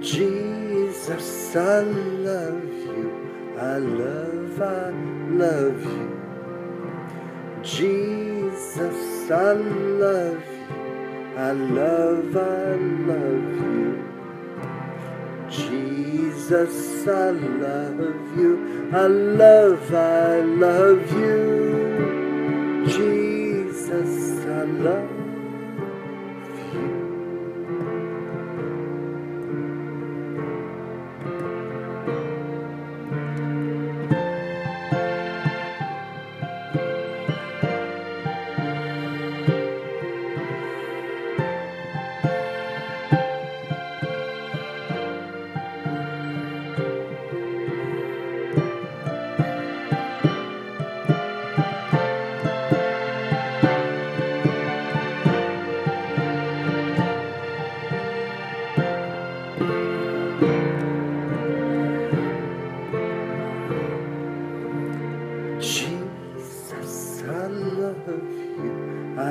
Jesus, I love you. I love you. Jesus, I love you. I love you. Jesus, I love you. I love you. Jesus, I love you. Jesus, I love you. I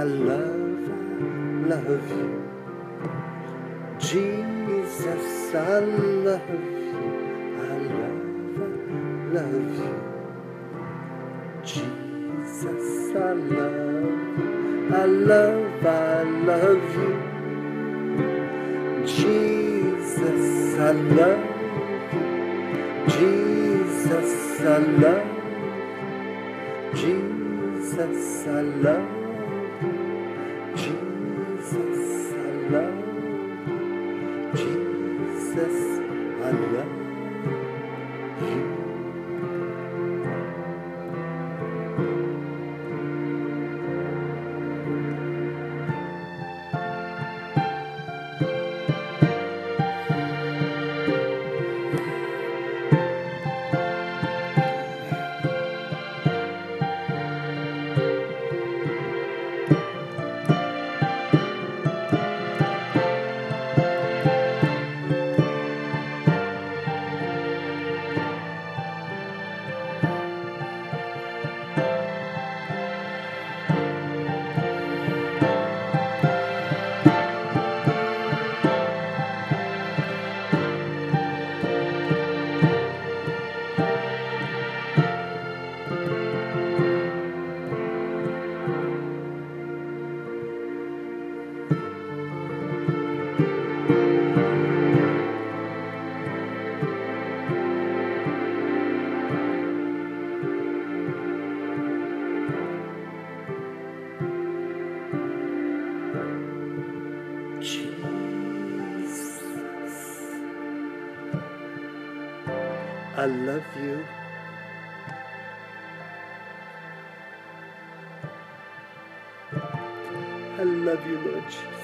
love you. Jesus, I love you. I love you. Jesus, I love you. I love you. Jesus, I love you. Jesus, I love you. Jesus, I love you. Jesus, I love you. Jesus, I love you. Jesus, I love you. I love you, Lord Jesus.